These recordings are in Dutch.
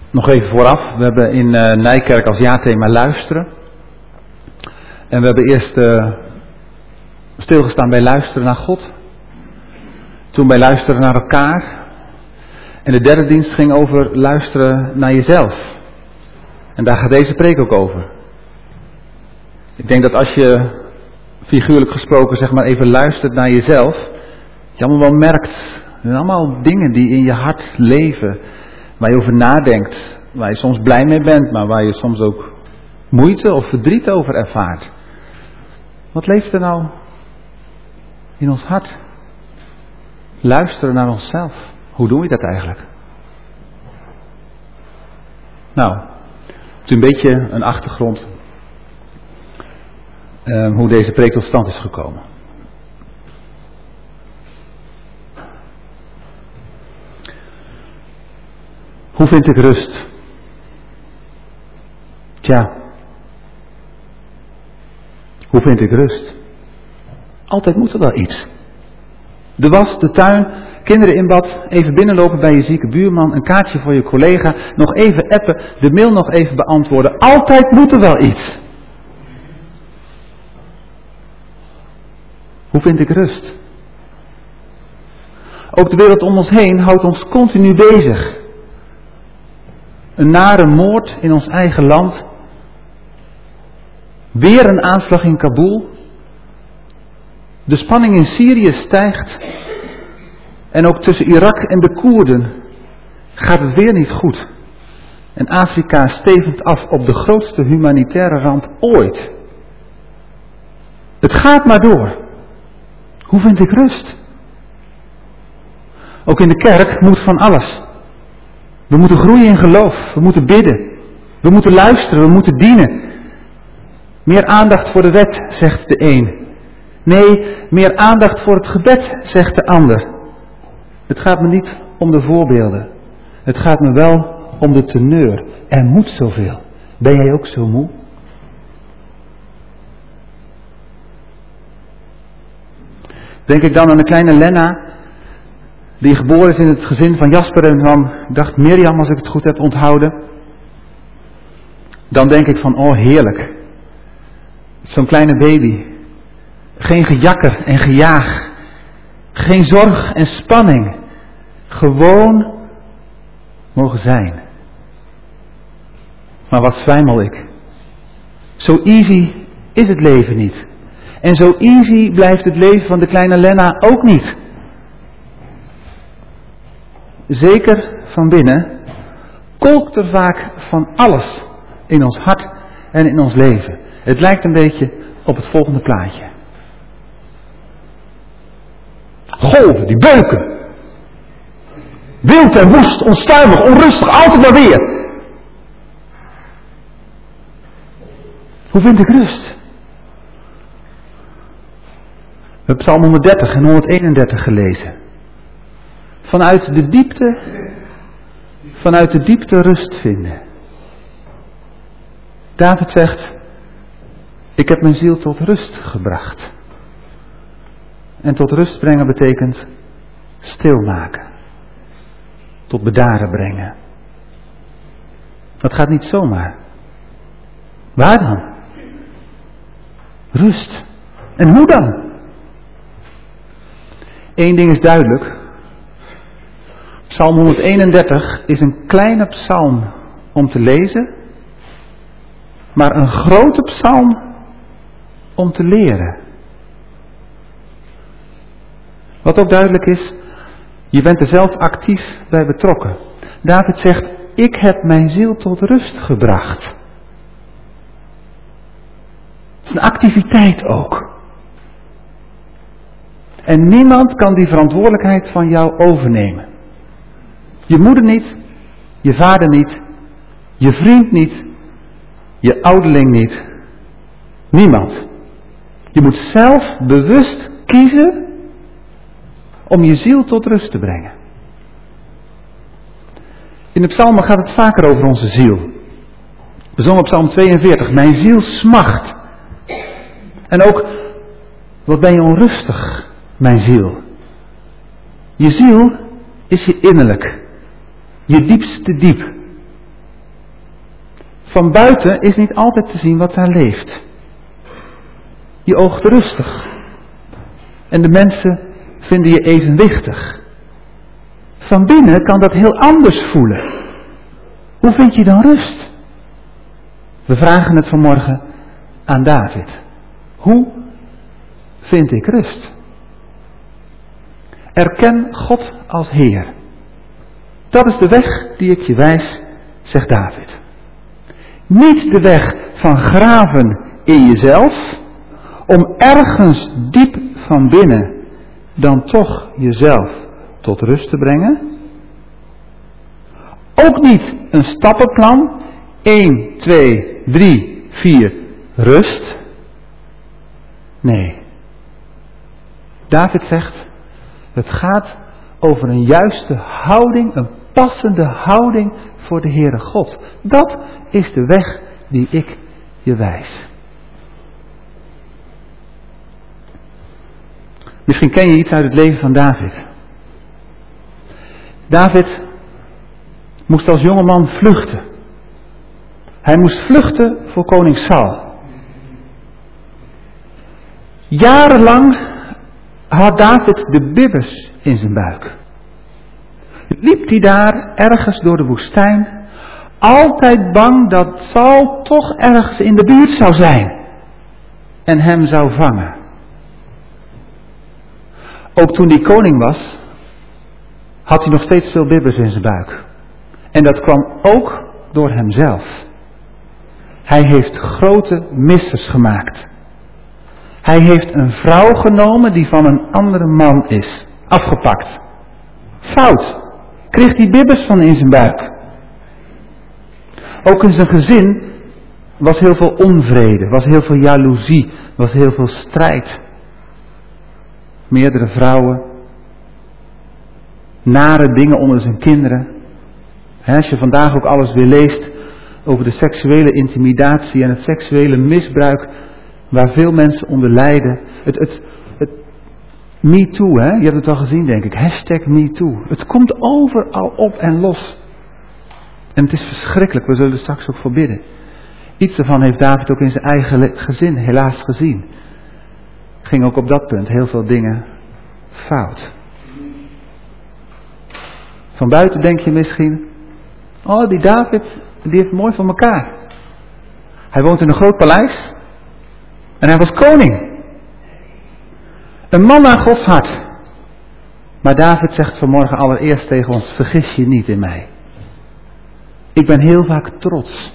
Nog even vooraf, we hebben in Nijkerk als jaarthema luisteren. En we hebben eerst stilgestaan bij luisteren naar God. Toen bij luisteren naar elkaar. En de derde dienst ging over luisteren naar jezelf. En daar gaat deze preek ook over. Ik denk dat als je figuurlijk gesproken zeg maar even luistert naar jezelf, je allemaal wel merkt, er zijn allemaal dingen die in je hart leven, waar je over nadenkt, waar je soms blij mee bent, maar waar je soms ook moeite of verdriet over ervaart. Wat leeft er nou in ons hart? Luisteren naar onszelf. Hoe doen we dat eigenlijk? Nou, het is een beetje een achtergrond hoe deze preek tot stand is gekomen. Hoe vind ik rust? Tja, hoe vind ik rust? Altijd moet er wel iets. De was, de tuin, kinderen in bad, even binnenlopen bij je zieke buurman, een kaartje voor je collega, nog even appen, de mail nog even beantwoorden. Altijd moet er wel iets. Hoe vind ik rust? Ook de wereld om ons heen houdt ons continu bezig. Een nare moord in ons eigen land. Weer een aanslag in Kabul. De spanning in Syrië stijgt. En ook tussen Irak en de Koerden gaat het weer niet goed. En Afrika stevend af op de grootste humanitaire ramp ooit. Het gaat maar door. Hoe vind ik rust? Ook in de kerk moet van alles. We moeten groeien in geloof. We moeten bidden. We moeten luisteren. We moeten dienen. Meer aandacht voor de wet, zegt de een. Nee, meer aandacht voor het gebed, zegt de ander. Het gaat me niet om de voorbeelden. Het gaat me wel om de teneur. Er moet zoveel. Ben jij ook zo moe? Denk ik dan aan de kleine Lena, die geboren is in het gezin van Jasper en van, ik dacht Mirjam als ik het goed heb onthouden. Dan denk ik van, oh heerlijk. Zo'n kleine baby. Geen gejakker en gejaag. Geen zorg en spanning. Gewoon mogen zijn. Maar wat zwijmel ik. Zo easy is het leven niet. En zo easy blijft het leven van de kleine Lena ook niet. Zeker van binnen kolkt er vaak van alles in ons hart en in ons leven. Het lijkt een beetje op het volgende plaatje. Golven, die beuken. Wild en woest, onstuimig, onrustig, altijd maar weer. Hoe vind ik rust? We hebben Psalm 130 en 131 gelezen. Vanuit de diepte rust vinden. David zegt, ik heb mijn ziel tot rust gebracht. En tot rust brengen betekent stilmaken. Tot bedaren brengen. Dat gaat niet zomaar. Waar dan? Rust. En hoe dan? Eén ding is duidelijk. Psalm 131 is een kleine psalm om te lezen, maar een grote psalm om te leren. Wat ook duidelijk is, je bent er zelf actief bij betrokken. David zegt, ik heb mijn ziel tot rust gebracht. Het is een activiteit ook. En niemand kan die verantwoordelijkheid van jou overnemen. Je moeder niet, je vader niet, je vriend niet, je ouderling niet. Niemand. Je moet zelf bewust kiezen om je ziel tot rust te brengen. In de psalmen gaat het vaker over onze ziel. We zongen op psalm 42, mijn ziel smacht. En ook, wat ben je onrustig, mijn ziel. Je ziel is je innerlijk. Je diepste diep. Van buiten is niet altijd te zien wat daar leeft. Je oogt rustig. En de mensen vinden je evenwichtig. Van binnen kan dat heel anders voelen. Hoe vind je dan rust? We vragen het vanmorgen aan David. Hoe vind ik rust? Erken God als Heer. Dat is de weg die ik je wijs, zegt David. Niet de weg van graven in jezelf, om ergens diep van binnen dan toch jezelf tot rust te brengen. Ook niet een stappenplan, 1, 2, 3, 4, rust. Nee. David zegt, het gaat over een juiste houding, een passende houding voor de Heere God. Dat is de weg die ik je wijs. Misschien ken je iets uit het leven van David. David moest als jongeman vluchten. Hij moest vluchten voor koning Saul. Jarenlang had David de bibbers in zijn buik. Liep hij daar ergens door de woestijn, altijd bang dat Saul toch ergens in de buurt zou zijn en hem zou vangen. Ook toen hij koning was, had hij nog steeds veel bibbers in zijn buik. En dat kwam ook door hemzelf. Hij heeft grote missers gemaakt. Hij heeft een vrouw genomen die van een andere man is. Afgepakt. Fout. Kreeg die bibbers van in zijn buik. Ook in zijn gezin was heel veel onvrede. Was heel veel jaloezie. Was heel veel strijd. Meerdere vrouwen. Nare dingen onder zijn kinderen. Als je vandaag ook alles weer leest over de seksuele intimidatie en het seksuele misbruik waar veel mensen onder lijden. Het MeToo, hè? Je hebt het al gezien, denk ik. #MeToo. Het komt overal op en los. En het is verschrikkelijk. We zullen er straks ook voor bidden. Iets daarvan heeft David ook in zijn eigen gezin helaas gezien. Ging ook op dat punt heel veel dingen fout. Van buiten denk je misschien, oh, die David, die heeft mooi voor elkaar. Hij woont in een groot paleis. En hij was koning. Een man naar Gods hart. Maar David zegt vanmorgen allereerst tegen ons, vergis je niet in mij. Ik ben heel vaak trots.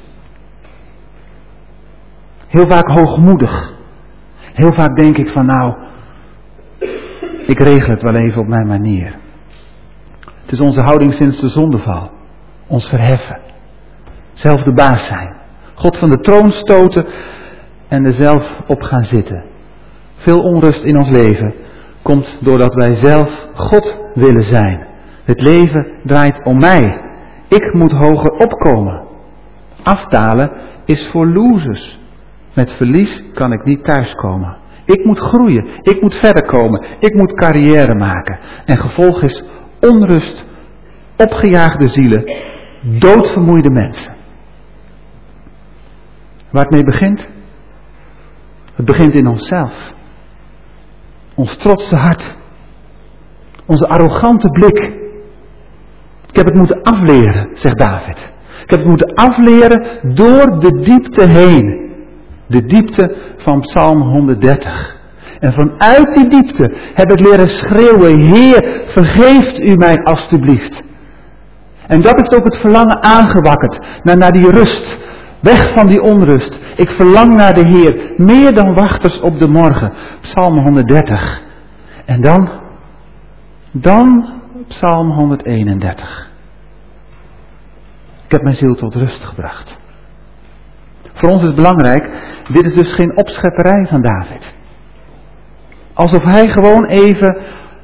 Heel vaak hoogmoedig. Heel vaak denk ik van nou, ik regel het wel even op mijn manier. Het is onze houding sinds de zondeval. Ons verheffen. Zelf de baas zijn. God van de troon stoten en er zelf op gaan zitten. Veel onrust in ons leven komt doordat wij zelf God willen zijn. Het leven draait om mij. Ik moet hoger opkomen. Afdalen is voor losers. Met verlies kan ik niet thuiskomen. Ik moet groeien. Ik moet verder komen. Ik moet carrière maken. En gevolg is onrust, opgejaagde zielen, doodvermoeide mensen. Waar het mee begint? Het begint in onszelf. Ons trotse hart. Onze arrogante blik. Ik heb het moeten afleren, zegt David. Ik heb het moeten afleren door de diepte heen. De diepte van Psalm 130. En vanuit die diepte heb ik leren schreeuwen, Heer, vergeeft u mij alstublieft. En dat heeft ook het verlangen aangewakkerd naar die rust. Weg van die onrust. Ik verlang naar de Heer. Meer dan wachters op de morgen. Psalm 130. En dan Psalm 131. Ik heb mijn ziel tot rust gebracht. Voor ons is het belangrijk. Dit is dus geen opschepperij van David. Alsof hij gewoon even,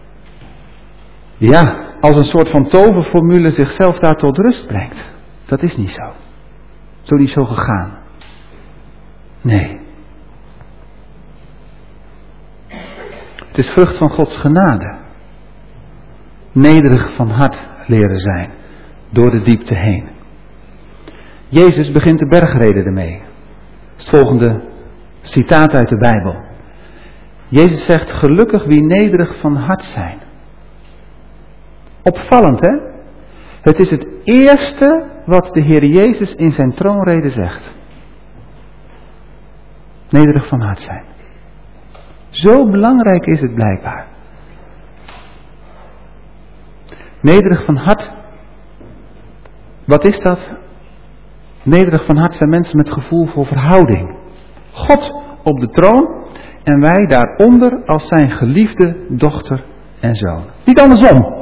als een soort van toverformule zichzelf daar tot rust brengt. Dat is niet zo. Zo niet zo gegaan. Nee. Het is vrucht van Gods genade. Nederig van hart leren zijn. Door de diepte heen. Jezus begint de bergreden ermee. Dat is het volgende citaat uit de Bijbel. Jezus zegt, gelukkig wie nederig van hart zijn. Opvallend, hè? Het is het eerste wat de Heer Jezus in zijn troonrede zegt. Nederig van hart zijn. Zo belangrijk is het blijkbaar. Nederig van hart. Wat is dat? Nederig van hart zijn mensen met gevoel voor verhouding. God op de troon en wij daaronder als zijn geliefde dochter en zoon. Niet andersom.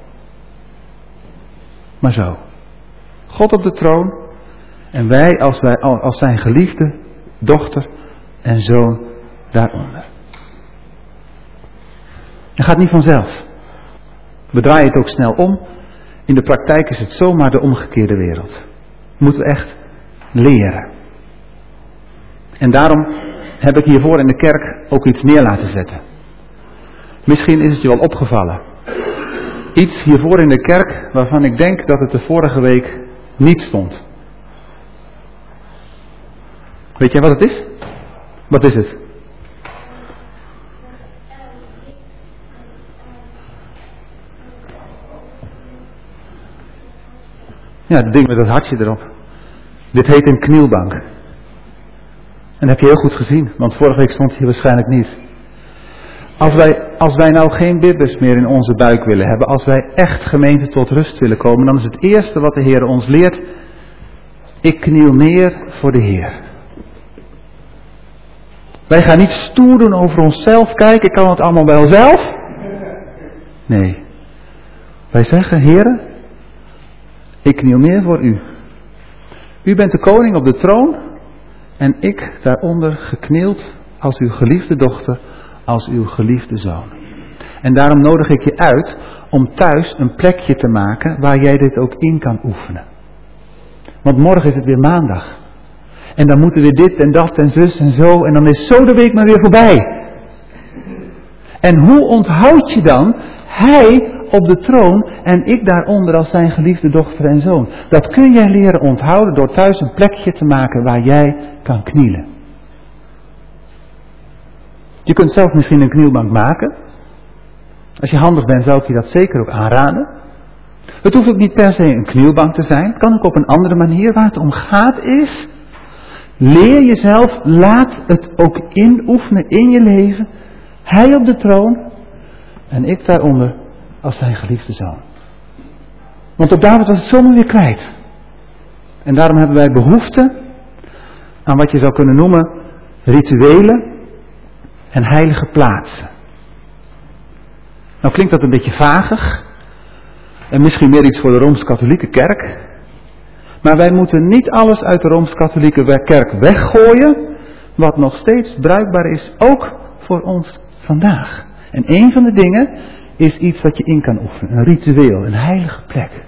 Maar zo. God op de troon en wij als zijn geliefde dochter en zoon daaronder. Dat gaat niet vanzelf. We draaien het ook snel om. In de praktijk is het zomaar de omgekeerde wereld. Moeten we echt leren. En daarom heb ik hiervoor in de kerk ook iets neer laten zetten. Misschien is het je wel opgevallen. Iets hiervoor in de kerk waarvan ik denk dat het de vorige week niet stond. Weet jij wat het is? Wat is het? Ja, het ding met dat hartje erop. Dit heet een knielbank. En dat heb je heel goed gezien, want vorige week stond hier waarschijnlijk niet. Als wij nou geen bibbers meer in onze buik willen hebben, als wij echt gemeente tot rust willen komen, dan is het eerste wat de Heer ons leert, ik kniel neer voor de Heer. Wij gaan niet stoer doen over onszelf, kijk, ik kan het allemaal wel zelf. Nee. Wij zeggen, Heere, ik kniel neer voor u. U bent de koning op de troon en ik daaronder geknield als uw geliefde dochter, als uw geliefde zoon. En daarom nodig ik je uit om thuis een plekje te maken waar jij dit ook in kan oefenen. Want morgen is het weer maandag. En dan moeten we dit en dat en zus en zo en dan is zo de week maar weer voorbij. En hoe onthoud je dan hij op de troon en ik daaronder als zijn geliefde dochter en zoon? Dat kun jij leren onthouden door thuis een plekje te maken waar jij kan knielen. Je kunt zelf misschien een knielbank maken. Als je handig bent zou ik je dat zeker ook aanraden. Het hoeft ook niet per se een knielbank te zijn. Het kan ook op een andere manier. Waar het om gaat is, leer jezelf, laat het ook inoefenen in je leven. Hij op de troon en ik daaronder als zijn geliefde zoon. Want op David was het zomaar weer kwijt. En daarom hebben wij behoefte aan wat je zou kunnen noemen rituelen en heilige plaatsen. Nou klinkt dat een beetje vagig en misschien meer iets voor de Rooms-Katholieke kerk. Maar wij moeten niet alles uit de Rooms-Katholieke kerk weggooien, wat nog steeds bruikbaar is, ook voor ons vandaag. En een van de dingen is iets wat je in kan oefenen, een ritueel, een heilige plek.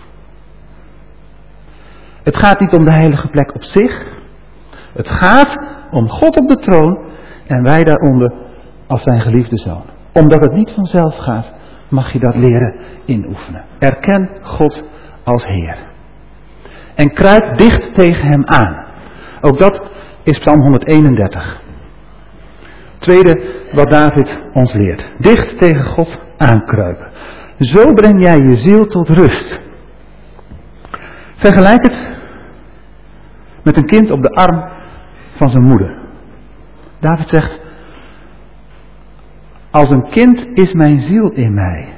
Het gaat niet om de heilige plek op zich. Het gaat om God op de troon en wij daaronder als zijn geliefde zoon. Omdat het niet vanzelf gaat, mag je dat leren inoefenen. Erken God als Heer. En kruip dicht tegen hem aan. Ook dat is Psalm 131. Tweede wat David ons leert. Dicht tegen God aankruipen. Zo breng jij je ziel tot rust. Vergelijk het met een kind op de arm van zijn moeder. David zegt, als een kind is mijn ziel in mij.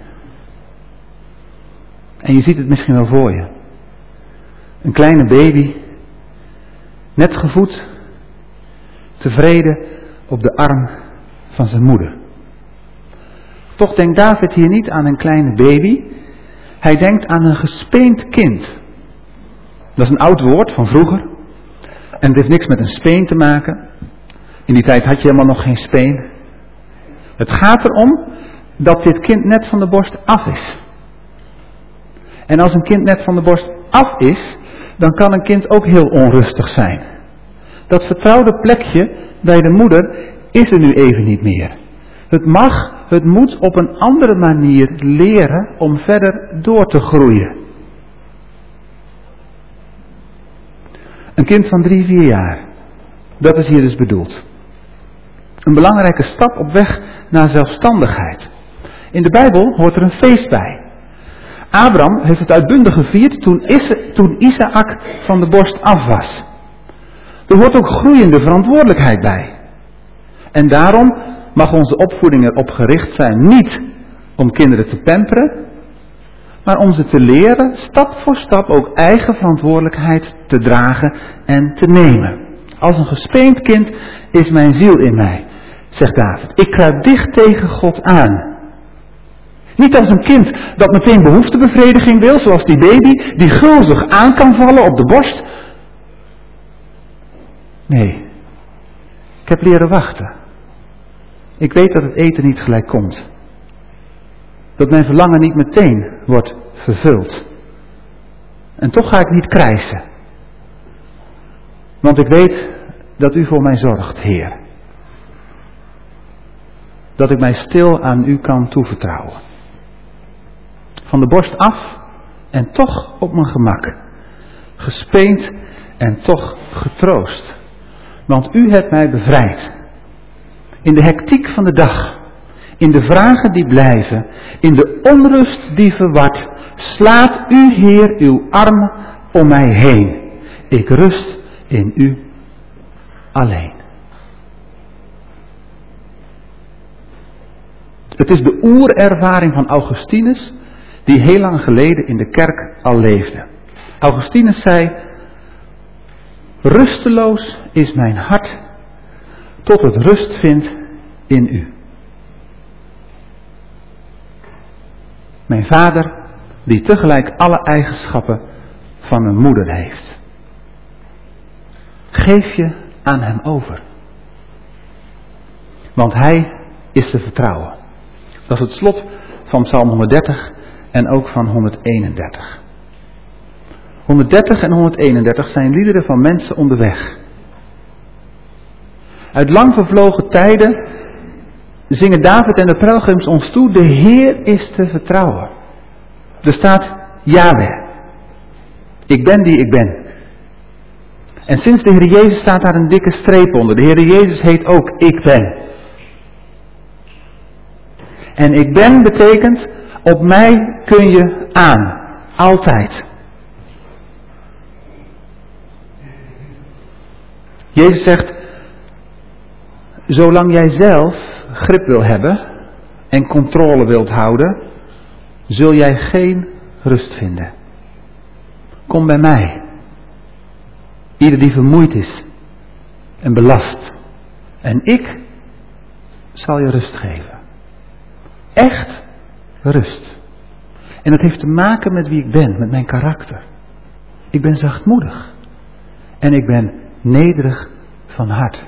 En je ziet het misschien wel voor je. Een kleine baby, net gevoed, tevreden op de arm van zijn moeder. Toch denkt David hier niet aan een kleine baby. Hij denkt aan een gespeend kind. Dat is een oud woord van vroeger. En het heeft niks met een speen te maken. In die tijd had je helemaal nog geen speen. Het gaat erom dat dit kind net van de borst af is. En als een kind net van de borst af is, dan kan een kind ook heel onrustig zijn. Dat vertrouwde plekje bij de moeder is er nu even niet meer. Het moet op een andere manier leren om verder door te groeien. Een kind van 3, 4 jaar. Dat is hier dus bedoeld. Een belangrijke stap op weg naar zelfstandigheid. In de Bijbel hoort er een feest bij. Abraham heeft het uitbundig gevierd toen Isaac van de borst af was. Er hoort ook groeiende verantwoordelijkheid bij. En daarom mag onze opvoeding erop gericht zijn niet om kinderen te pamperen, maar om ze te leren stap voor stap ook eigen verantwoordelijkheid te dragen en te nemen. Als een gespeend kind is mijn ziel in mij, zegt David. Ik kruip dicht tegen God aan. Niet als een kind dat meteen behoeftebevrediging wil, zoals die baby die gulzig aan kan vallen op de borst. Nee, ik heb leren wachten. Ik weet dat het eten niet gelijk komt. Dat mijn verlangen niet meteen wordt vervuld. En toch ga ik niet krijsen. Want ik weet dat u voor mij zorgt, Heer. Dat ik mij stil aan u kan toevertrouwen. Van de borst af en toch op mijn gemak. Gespeend en toch getroost. Want u hebt mij bevrijd. In de hectiek van de dag. In de vragen die blijven. In de onrust die verwart. Slaat u, Heer, uw arm om mij heen. Ik rust in u alleen. Het is de oerervaring van Augustinus die heel lang geleden in de kerk al leefde. Augustinus zei: rusteloos is mijn hart tot het rust vindt in u. Mijn vader die tegelijk alle eigenschappen van een moeder heeft. Geef je aan hem over. Want hij is te vertrouwen. Dat is het slot van Psalm 130 en ook van 131. 130 en 131 zijn liederen van mensen onderweg. Uit lang vervlogen tijden zingen David en de pelgrims ons toe: de Heer is te vertrouwen. Er staat Yahweh. Ik ben die ik ben. En sinds de Heer Jezus staat daar een dikke streep onder. De Heer Jezus heet ook ik ben. En ik ben betekent, op mij kun je aan. Altijd. Jezus zegt, zolang jij zelf grip wil hebben en controle wilt houden, zul jij geen rust vinden. Kom bij mij. Ieder die vermoeid is en belast. En ik zal je rust geven. Echt rust. En dat heeft te maken met wie ik ben, met mijn karakter. Ik ben zachtmoedig. En ik ben nederig van hart.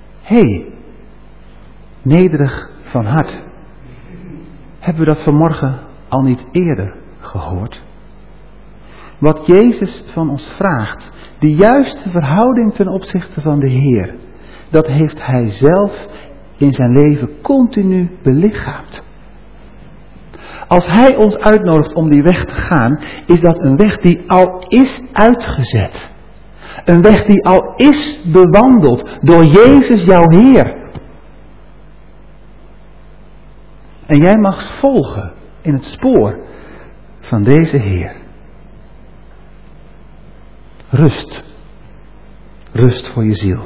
Nederig van hart. Hebben we dat vanmorgen al niet eerder gehoord? Wat Jezus van ons vraagt, de juiste verhouding ten opzichte van de Heer, dat heeft Hij zelf in zijn leven continu belichaamd. Als Hij ons uitnodigt om die weg te gaan, is dat een weg die al is uitgezet. Een weg die al is bewandeld door Jezus jouw Heer. En jij mag volgen in het spoor van deze Heer. Rust. Rust voor je ziel.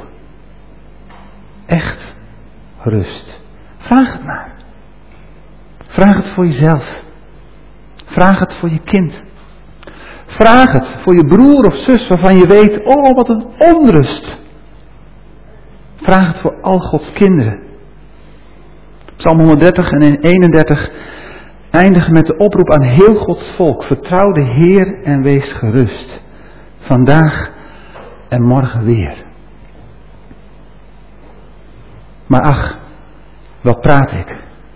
Echt rust. Vraag het maar. Vraag het voor jezelf. Vraag het voor je kind. Vraag het voor je broer of zus waarvan je weet, oh wat een onrust. Vraag het voor al Gods kinderen. Psalm 130 en 31 eindigen met de oproep aan heel Gods volk. Vertrouw de Heer en wees gerust. Vandaag en morgen weer. Maar ach, wat praat ik.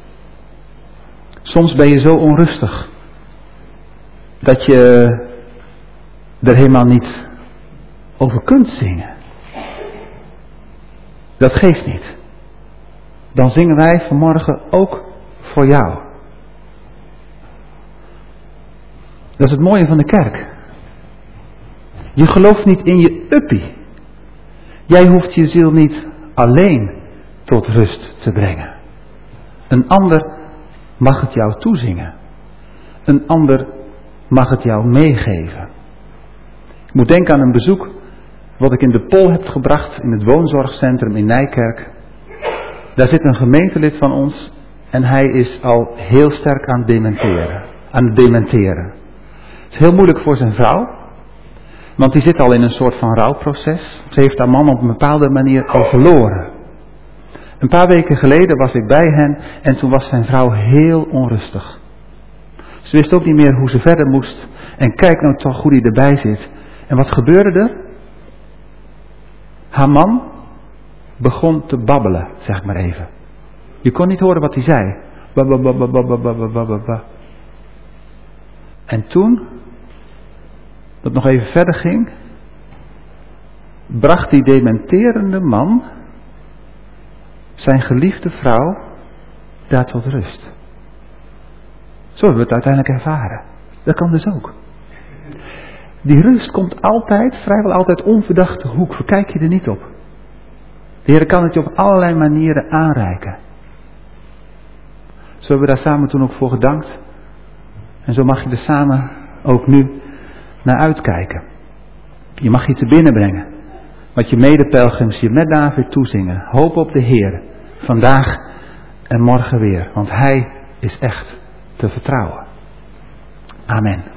Soms ben je zo onrustig dat je er helemaal niet over kunt zingen. Dat geeft niet. Dan zingen wij vanmorgen ook voor jou. Dat is het mooie van de kerk. Je gelooft niet in je uppie. Jij hoeft je ziel niet alleen tot rust te brengen. Een ander mag het jou toezingen. Een ander mag het jou meegeven. Ik moet denken aan een bezoek wat ik in de Pol heb gebracht in het woonzorgcentrum in Nijkerk. Daar zit een gemeentelid van ons en hij is al heel sterk aan het dementeren. Het is heel moeilijk voor zijn vrouw, want die zit al in een soort van rouwproces. Ze heeft haar man op een bepaalde manier al verloren. Een paar weken geleden was ik bij hen en toen was zijn vrouw heel onrustig. Ze wist ook niet meer hoe ze verder moest. En kijk nou toch hoe die erbij zit. En wat gebeurde er? Haar man begon te babbelen, zeg ik maar even. Je kon niet horen wat hij zei. En toen, dat nog even verder ging, bracht die dementerende man zijn geliefde vrouw daar tot rust. Zo hebben we het uiteindelijk ervaren. Dat kan dus ook. Die rust komt altijd, vrijwel altijd onverdachte hoek. Verkijk je er niet op. De Heer kan het je op allerlei manieren aanreiken. Zo hebben we daar samen toen ook voor gedankt. En zo mag je er samen ook nu naar uitkijken. Je mag je te binnen brengen. Wat je medepelgrims je met David toezingen. Hoop op de Heer. Vandaag en morgen weer. Want Hij is echt te vertrouwen. Amen.